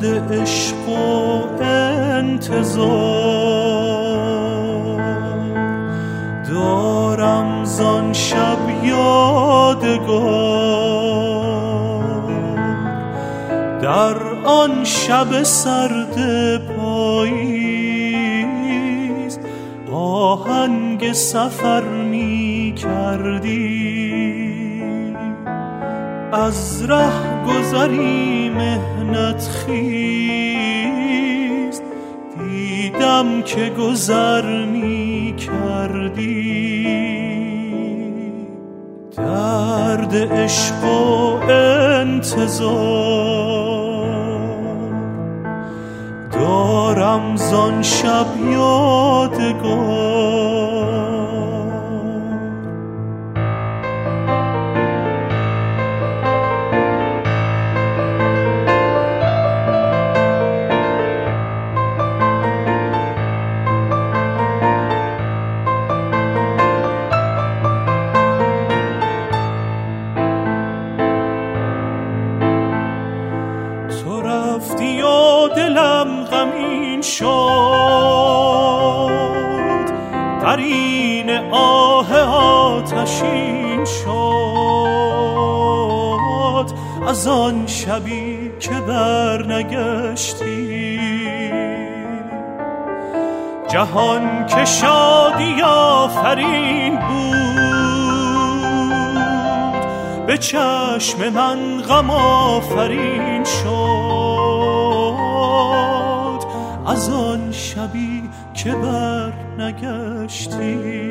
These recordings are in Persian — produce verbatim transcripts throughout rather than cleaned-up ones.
عشق و انتظار دارم زان شب یادگار، در آن شب سرد پاییز آهنگ سفر می کردی، از ره گذری مهنت خیز دیدم که گذر می کردی. درد عشق و انتظار دارم زان شب یادگار، رفتی و دلم غمین شد، قرین آه آتشین شد، از آن شبی که برنگشتی، جهان که شادی آفرین بود، به چشم من غم آفرین شد، از آن شبی که بر نگشتی.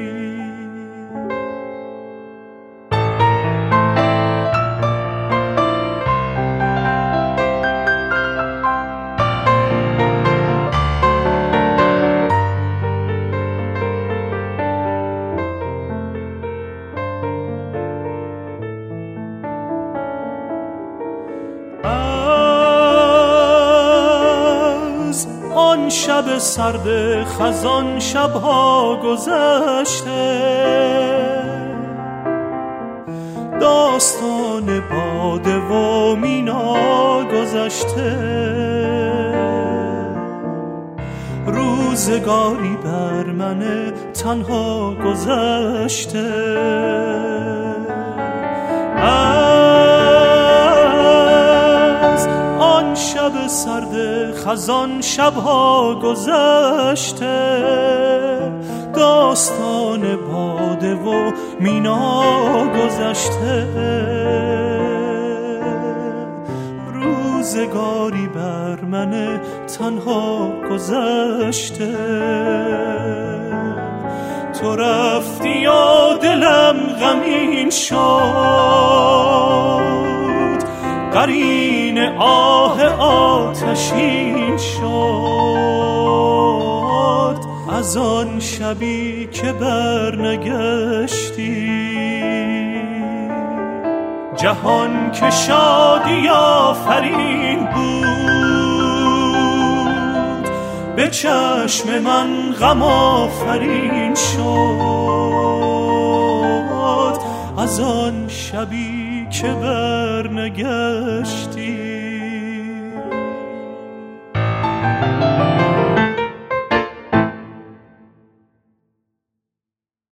آن شب سرد خزان شبها گذشته، داستان باده و مینا گذشته، روزگاری بر من تنها گذشته، آن شب سرد خزان شبها گذشته، داستان باده و مینا گذشته، روزگاری بر من تنها گذشته. تو رفتی و دلم غمین شد، قرین آه آتشین شد، از آن شبی که برنگشتی، جهان که شادی آفرین بود، به چشم من غم آفرین شد، از آن شبی که برنگشتی.